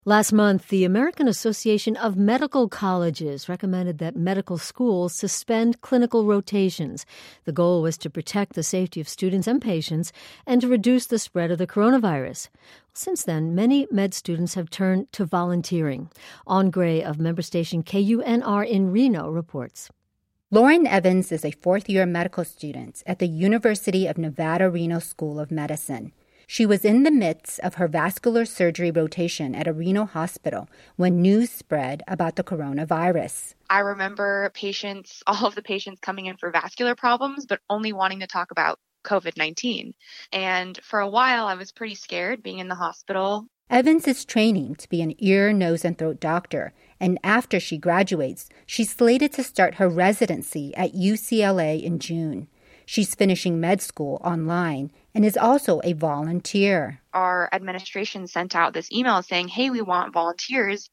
Last month, the American Association of Medical Colleges recommended that medical schools suspend clinical rotations. The goal was to protect the safety of students and patients and to reduce the spread of the coronavirus. Since then, many med students have turned to volunteering. Ann Gray of member station KUNR in Reno reports. Lauren Evans is a fourth-year medical student at the University of Nevada, Reno School of Medicine. She was in the midst of her vascular surgery rotation at a Reno hospital when news spread about the coronavirus. I remember all of the patients coming in for vascular problems, but only wanting to talk about COVID-19. And for a while, I was pretty scared being in the hospital. Evans is training to be an ear, nose, and throat doctor, and after she graduates, she's slated to start her residency at UCLA in June. She's finishing med school online and is also a volunteer. Our administration sent out this email saying, hey, we want volunteers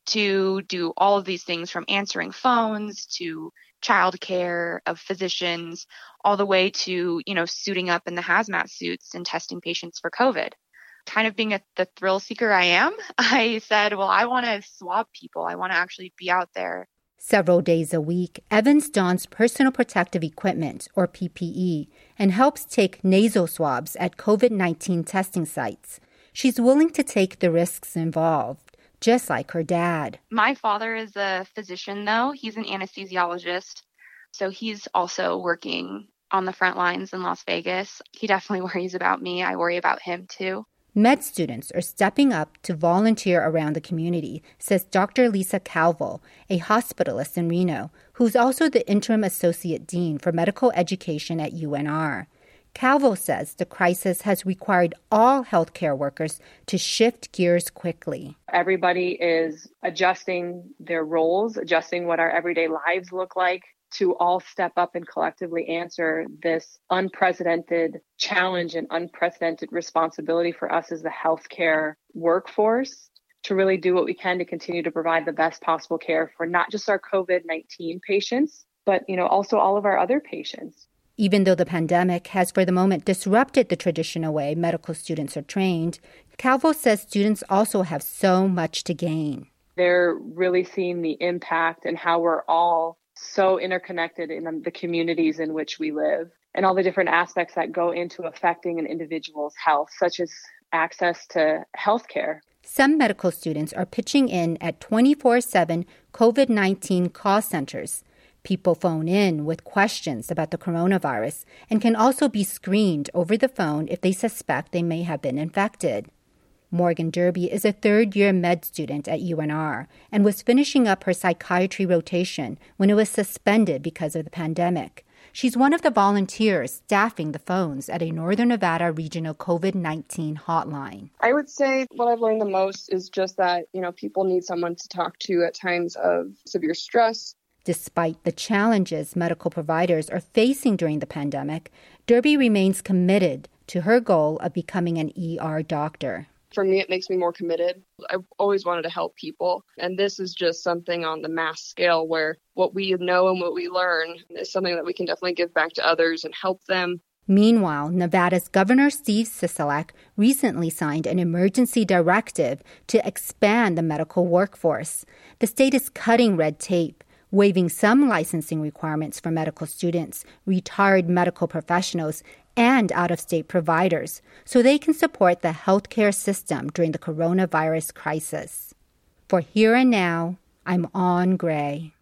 to do all of these things, from answering phones to childcare of physicians, all the way to, suiting up in the hazmat suits and testing patients for COVID. Kind of being the thrill seeker I am, I said, well, I want to swab people. I want to actually be out there. Several days a week, Evans dons personal protective equipment, or PPE, and helps take nasal swabs at COVID-19 testing sites. She's willing to take the risks involved, just like her dad. My father is a physician, though. He's an anesthesiologist, so he's also working on the front lines in Las Vegas. He definitely worries about me. I worry about him, too. Med students are stepping up to volunteer around the community, says Dr. Lisa Calvo, a hospitalist in Reno, who's also the interim associate dean for medical education at UNR. Calvo says the crisis has required all healthcare workers to shift gears quickly. Everybody is adjusting their roles, adjusting what our everyday lives look like, to all step up and collectively answer this unprecedented challenge and unprecedented responsibility for us as the healthcare workforce to really do what we can to continue to provide the best possible care for not just our COVID-19 patients, but also all of our other patients. Even though the pandemic has for the moment disrupted the traditional way medical students are trained, Calvo says students also have so much to gain. They're really seeing the impact and how we're all so interconnected in the communities in which we live, and all the different aspects that go into affecting an individual's health, such as access to health care. Some medical students are pitching in at 24/7 COVID-19 call centers. People phone in with questions about the coronavirus and can also be screened over the phone if they suspect they may have been infected. Morgan Derby is a third-year med student at UNR and was finishing up her psychiatry rotation when it was suspended because of the pandemic. She's one of the volunteers staffing the phones at a Northern Nevada regional COVID-19 hotline. I would say what I've learned the most is just that, people need someone to talk to at times of severe stress. Despite the challenges medical providers are facing during the pandemic, Derby remains committed to her goal of becoming an ER doctor. For me, it makes me more committed. I've always wanted to help people. And this is just something on the mass scale where what we know and what we learn is something that we can definitely give back to others and help them. Meanwhile, Nevada's Governor Steve Sisolak recently signed an emergency directive to expand the medical workforce. The state is cutting red tape, waiving some licensing requirements for medical students, retired medical professionals, and out-of-state providers, so they can support the healthcare system during the coronavirus crisis. For Here and Now, I'm Ann Gray.